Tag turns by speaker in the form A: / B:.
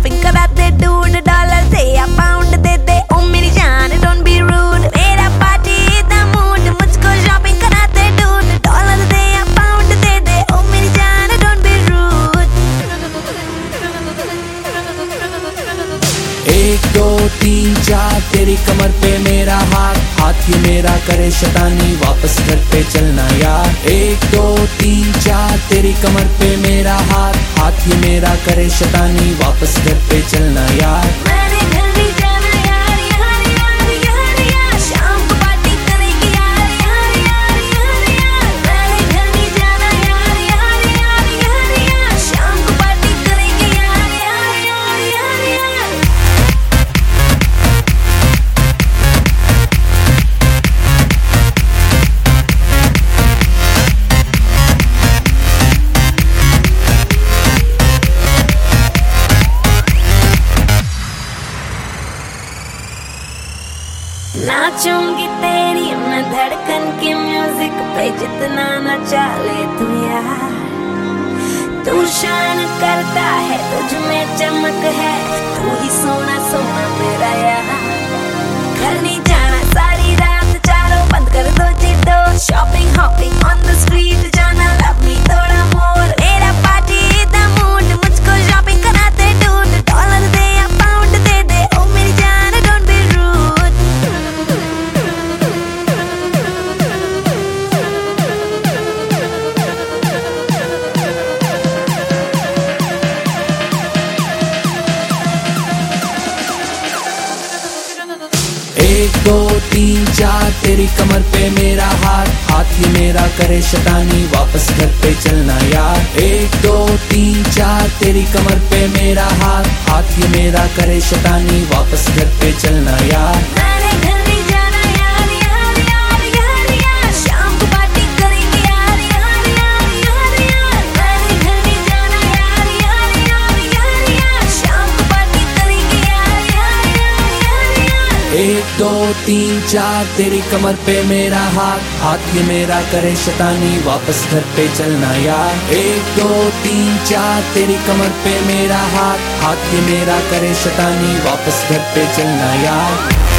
A: Shopping कराते dude, dollar दे या पाउंड दे दे ओ मेरी जान, डोंट बी रूड। मेरा पार्टी दा मूड, मुझको शॉपिंग कराते डूड, डॉलर दे या पाउंड दे दे ओ मेरी जान, डोंट बी रूड।
B: 1 2 3 4 तेरी कमर पे मेरा हाथ, हाथ ये मेरा करे शैतानी, वापस घर पे चलना यार। 1 2 3 4 तेरी कमर पे मेरा हाथ, हाथ ये मेरा करे शैतानी, वापस घर पे चलना यार।
A: मैंने घर नहीं जाना यार, यार यार यार यार, शाम को पार्टी करेंगे यार, यार यार यार यार। मैंने घर नहीं जाना यार, यार यार यार यार, शाम को पार्टी करेंगे यार, यार यार यार यार। नाचूंगी तेरी मैं धड़कन की म्यूजिक पे, जितना नचा ले तू यार। तू शान करता है, तुझ में चमक है, तू ही सोना सोना मेरा यार। घर नहीं जाना सारी रात, चारों बंद कर दो जी door, shopping hopping on the street, जाना लव मी थोड़ा मोर। मेरा पार्टी दा मूड, मुझको शॉपिंग कराते डूड, डॉलर दे या पाउंड दे दे ओ मेरी जान, डोंट बी रूड।
B: 1 2 3 4 तेरी कमर पे मेरा हाथ, हाथ ये मेरा करे शैतानी, वापस घर पे चलना यार। 1 2 3 4 तेरी कमर पे मेरा हाथ, हाथ ये मेरा करे शैतानी, वापस घर पे चलना यार।
A: मैंने घर नहीं जाना यार, यार यार यार यार, शाम को पार्टी करेंगे यार, यार यार यार यार। मैंने घर नहीं जाना यार, यार यार यार यार, शाम को पार्टी करेंगे यार, यार यार यार यार।
B: 1 2 3 4 तेरी कमर पे मेरा हाथ, हाथ ये मेरा करे शैतानी, वापस घर पे चलना यार। 1 2 3 4 तेरी कमर पे मेरा हाथ, हाथ ये मेरा करे शैतानी, वापस घर पे चलना यार।